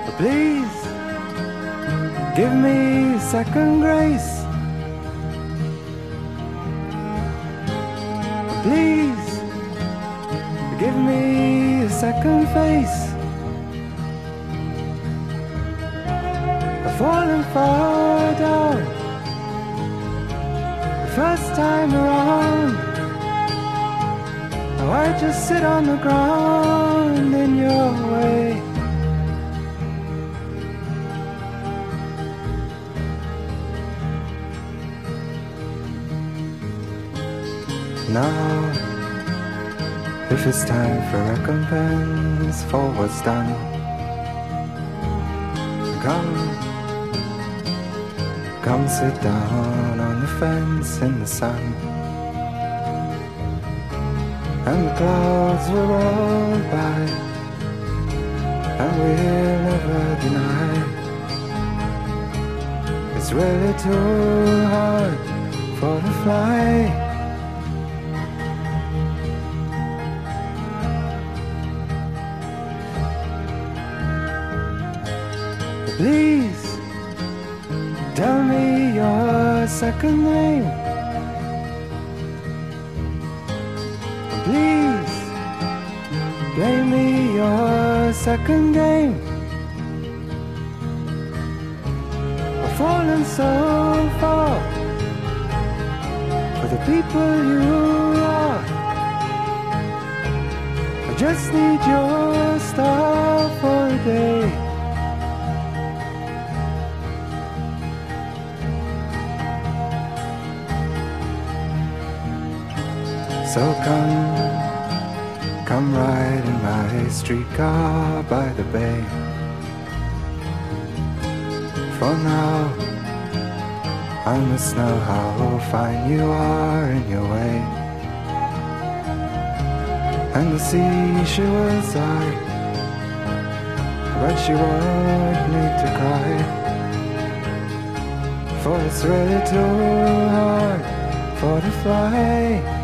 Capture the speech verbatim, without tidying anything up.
Please give me a second grace. Please give me a second face. I've fallen far down the first time around. Now I just sit on the ground in your way. Now, if it's time for recompense for what's done, come, come sit down on the fence in the sun. And the clouds will roll by, and we'll never deny it's really too hard for the fly. Please tell me your second name. Please play me your second game. I've fallen so far for the people you are. I just need your star for a day. So come, come ride in my streetcar by the bay. For now, I must know how fine you are in your way. And the sea, she will sigh, but she won't need to cry, for it's really too hard for the fly.